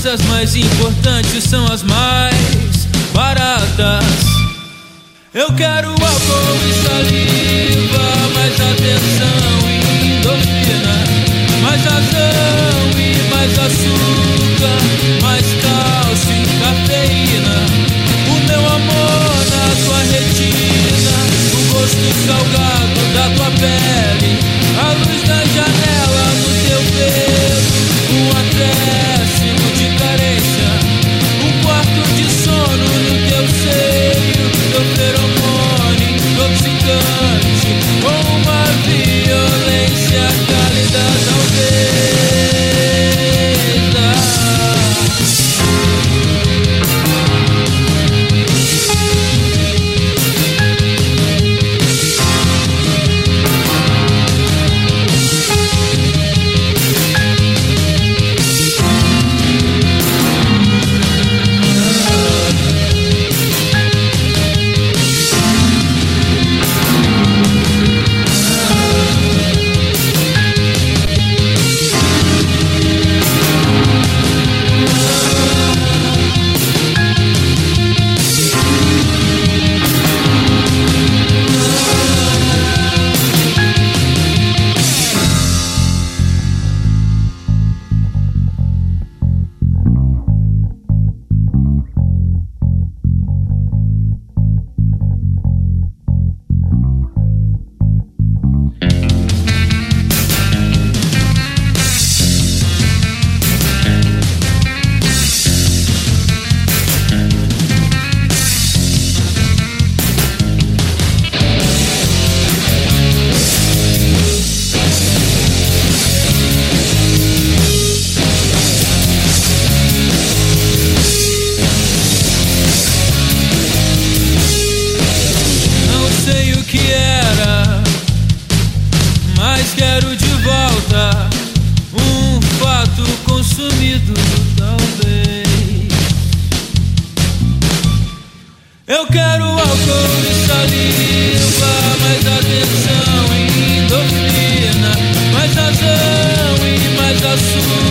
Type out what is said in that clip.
mas as mais importantes são as mais baratas. Eu quero álcool e saliva, mais atenção e endorfina, mais razão e mais açúcar, mais cálcio e cafeína. O meu amor na tua retina, o gosto salgado da tua pele, a luz da janela no teu dedo, um acréscimo de carência, um quarto de sono no teu seio, teu feromone intoxicante, com uma violência cálida talvez. Mas quero de volta um fato consumido, talvez. Eu quero álcool e saliva, mais atenção e endorfina, mais razão e mais açúcar.